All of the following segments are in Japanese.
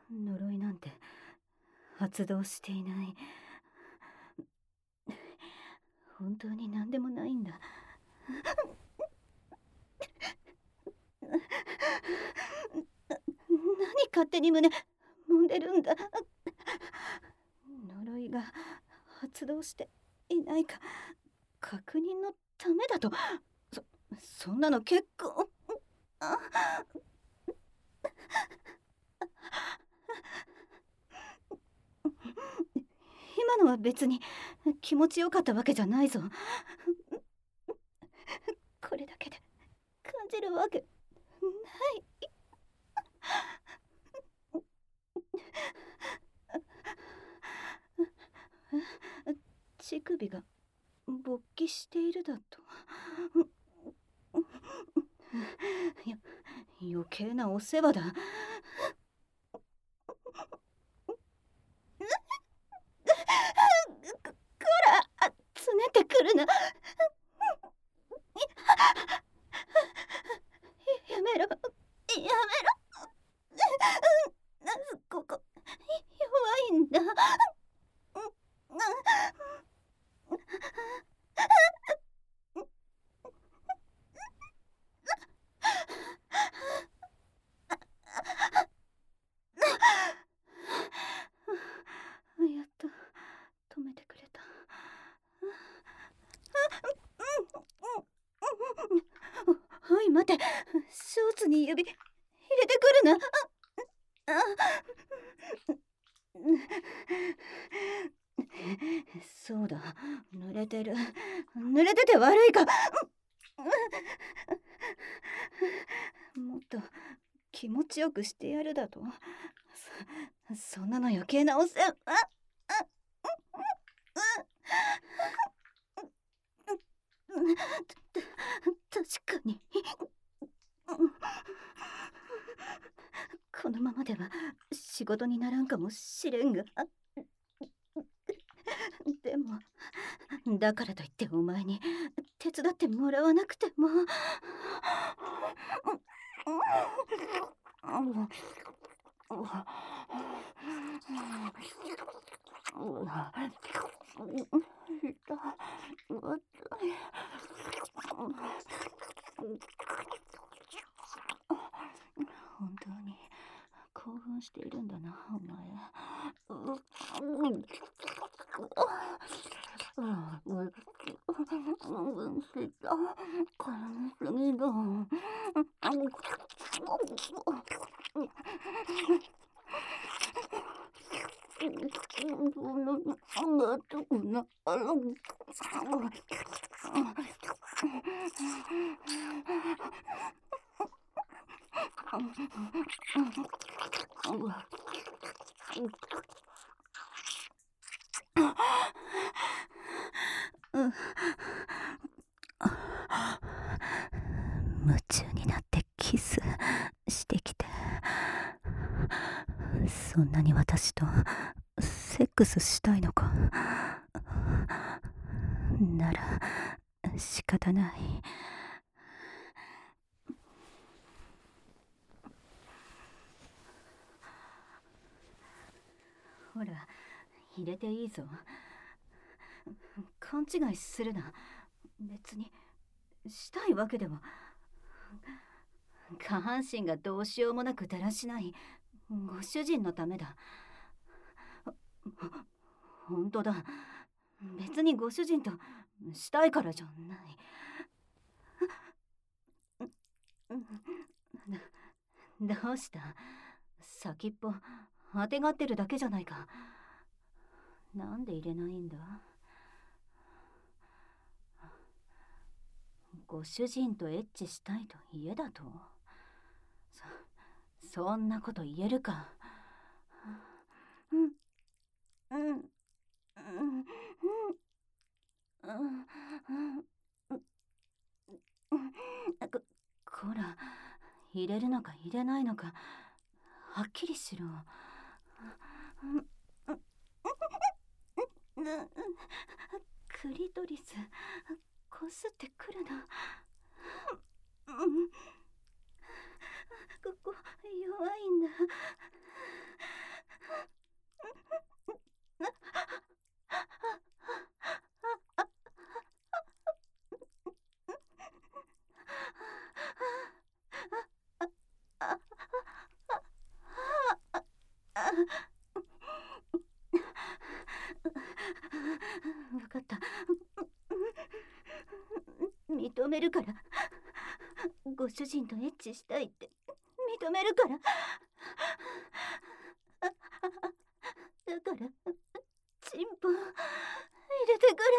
呪いなんて発動していない。本当に何でもないんだ。何勝手に胸揉んでるんだ。呪いが発動していないか確認のためだと。そんなの結構。今のは別に気持ちよかったわけじゃないぞ。これだけで感じるわけない。乳首が勃起しているだと。余計なお世話だ。こら、つねってくるな。やめろ、やめろ。ここ弱いんだ。やっと止めてくれた。おい待て、ショーツに指入れてくるな。そうだ、濡れてる。濡れてて悪いか。もっと気持ちよくしてやるだと。そんなの余計なお世話。確かに。このままでは仕事にならんかもしれんが。でもだからといってお前に手伝ってもらわなくても。本当に興奮しているんだな、お前。夢中になってキスしてきて、そんなに私とセックスしたいのか。なら仕方ない。ほら、入れていいぞ。勘違いするな。別にしたいわけでは。下半身がどうしようもなくだらしないご主人のためだ。本当だ。別にご主人としたいからじゃない。どうした？先っぽあてがってるだけじゃないか。なんで入れないんだ？ご主人とエッチしたいと家だと？そんなこと言えるか。こら、入れるのか入れないのかはっきりしろ。クリトリスこすってくるな。ここ弱いんだ。 めるから。ご主人とエッチしたいって認めるから。だからチンポ入れてくれ。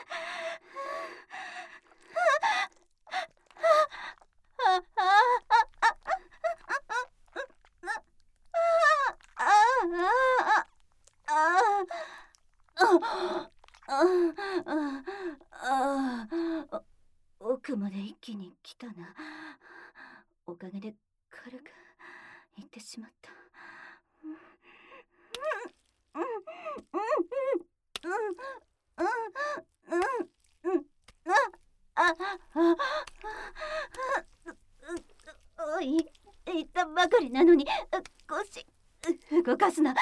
奥まで一気に来たな。おかげで軽くいってしまった。言ったばかりなのに腰動かすな。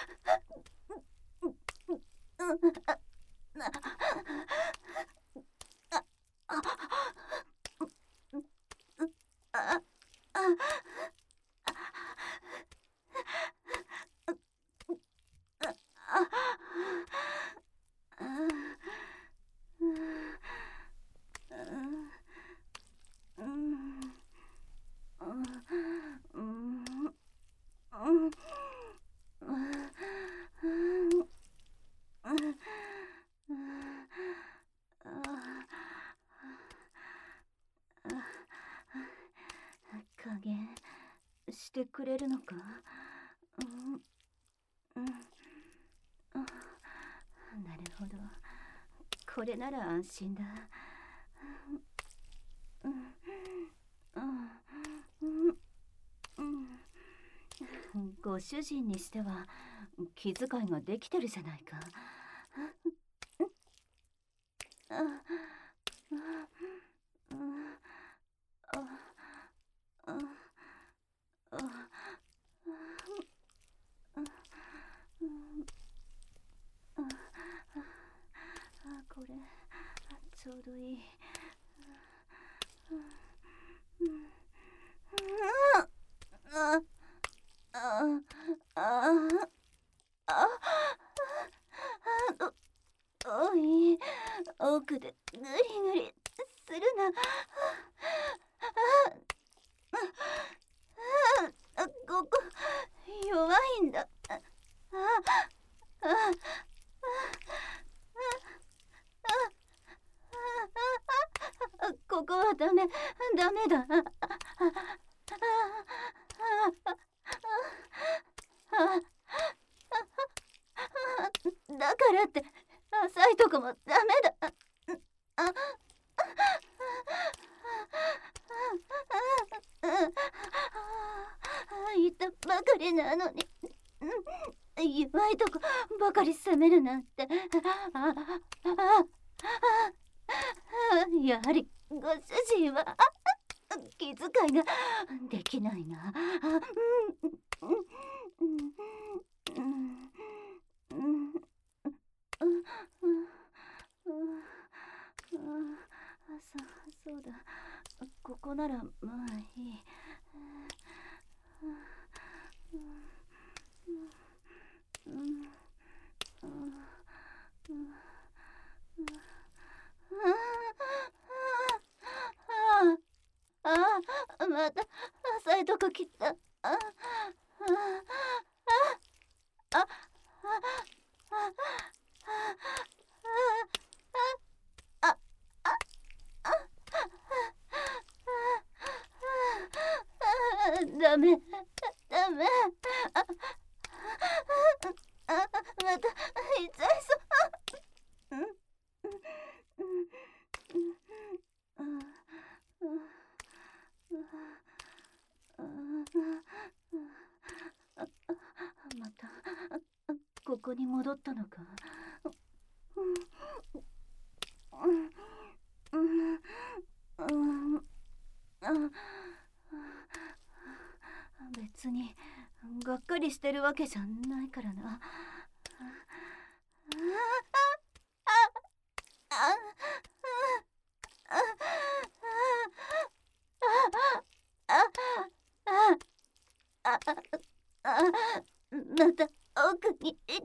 加減してくれるのか。なるほど、これなら安心だ。ご主人にしては気遣いができてるじゃないか。これちょうどいい。おい、奥でグリグリするな。ここ弱いんだ。ここはダメだ。だからって浅いとこもダメだ。言ったばかりなのに弱いとこばかり責めるなんて。やはりご主人は気遣いができないな。そうだ、ここならまあいい。また浅いとこ切った。ダメ。また痛いそう。またここに戻ったのか。別にがっかりしてるわけじゃないからな。また奥に来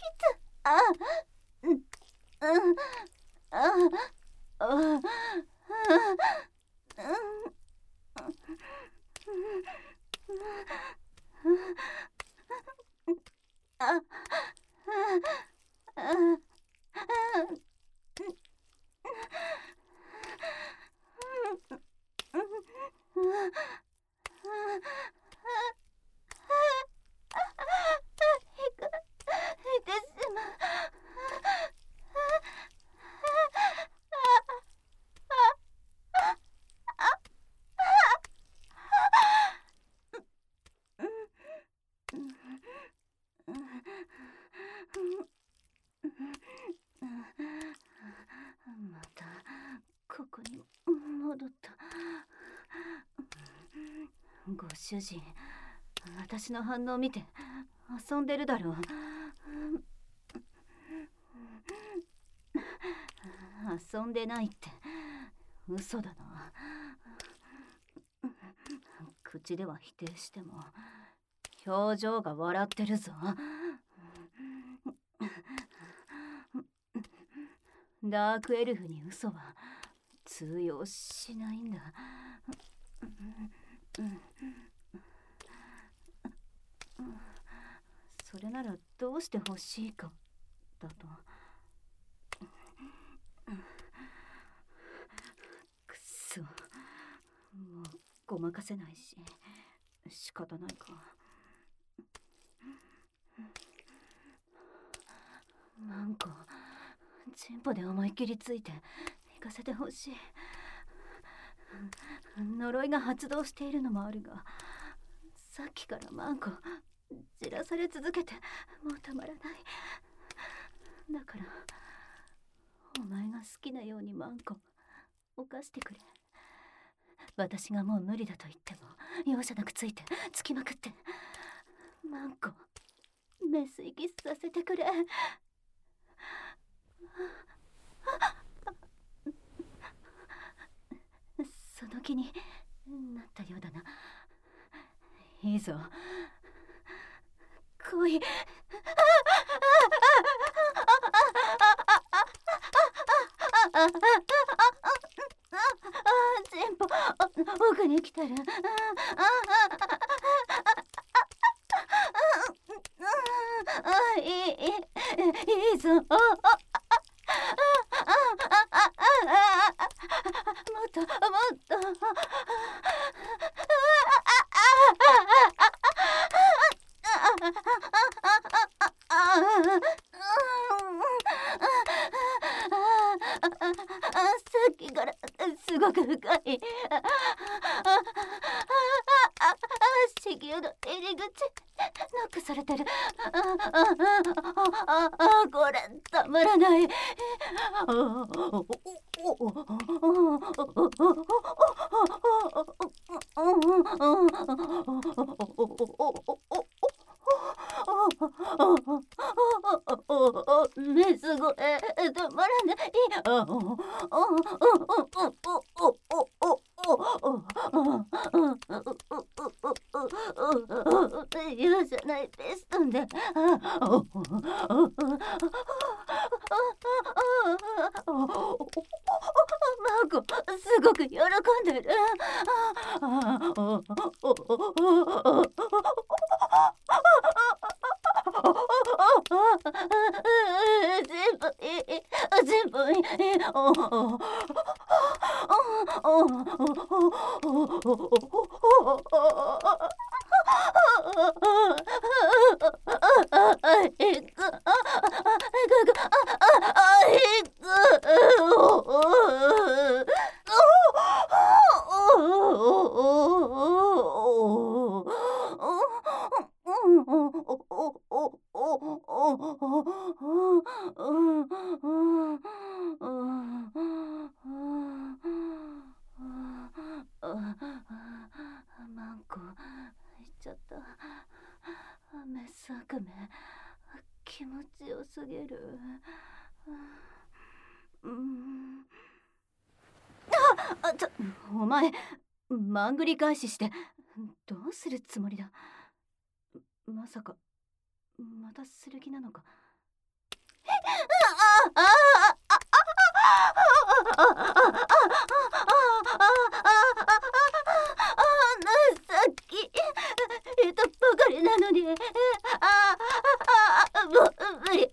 た。 またここに戻った。ご主人、私の反応を見て遊んでるだろう。遊んでないって嘘だな。口では否定しても表情が笑ってるぞ。ダークエルフに嘘は通用しないんだ。それならどうして欲しいかだと。くそ、もうごまかせないし仕方ないか。マンコ、チンポで思いっきりついて行かせてほしい。呪いが発動しているのもあるが、さっきからマンコじらされ続けてもうたまらない。だからお前が好きなようにマンコ犯してくれ。私がもう無理だと言っても容赦なくついてつきまくって、マンコメス息させてくれ。その気になったようだな。いいぞ、来い。チンポ奥に来てる。いいぞ。もっともっと。さっきからすごく深い子宮の入り口ノックされてる。これたまらない。ね、すごいたまらない。容赦ないペストンで。マーコすごく喜んでる。全部いい、全部いい。マンコ言っちゃった。メス悪夢気持ちよすぎる。お前マングリ返ししてどうするつもりだ。まさかまたする気なのか。 さっき言ったばかりなのに、もう無理。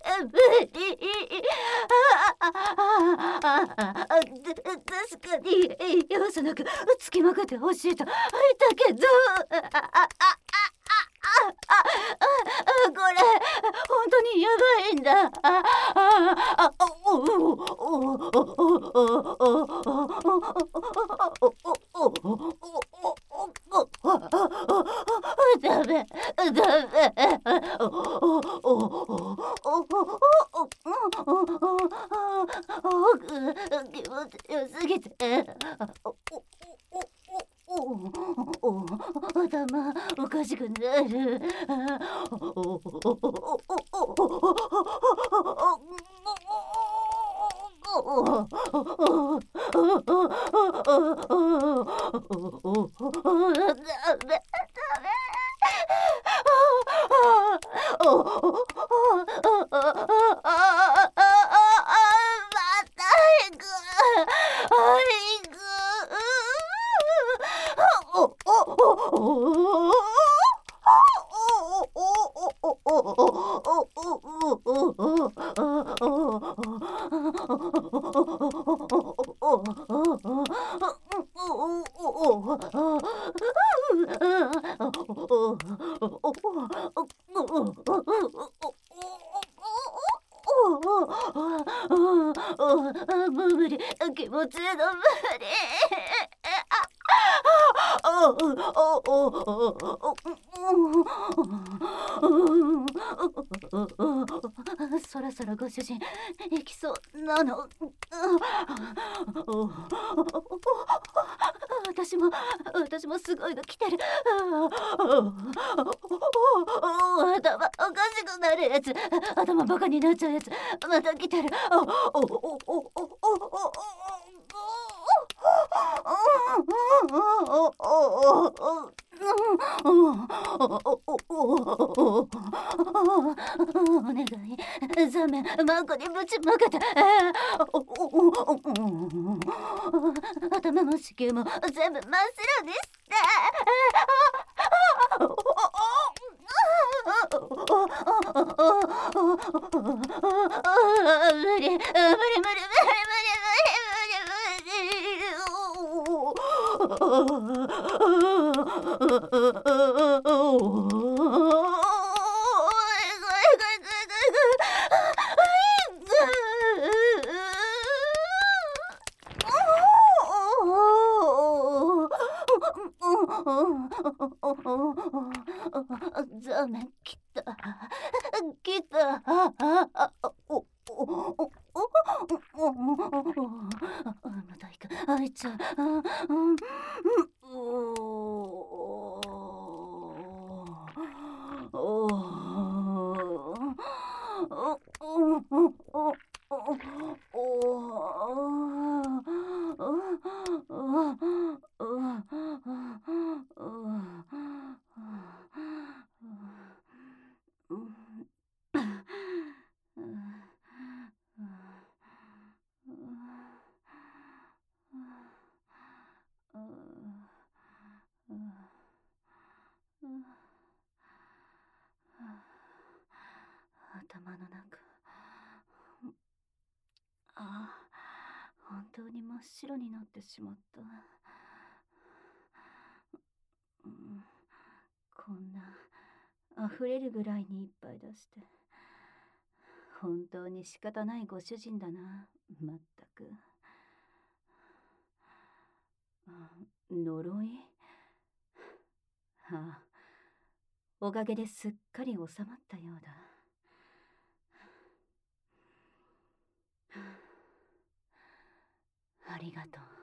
確かに容赦なくつきまくってほしいと言ったけど、これ本当にやばいんだ。ダメ。気持ちよすぎて頭おかしくなる。無理、気持ちの無理。そろそろご主人行きそうなの。私もすごいの来てる。頭おかしくなるやつ、頭バカになっちゃうやつ、また来てる。お願い、ザメマーコにぶちまけて。頭も子宮も全部真っ白にして。無理。ザメ来た。また行く。あいつ。頭の中、本当に真っ白になってしまった。こんな溢れるぐらいに一杯出して本当に仕方ないご主人だな。まったく。呪い？おかげですっかり収まったようだ。ありがとう。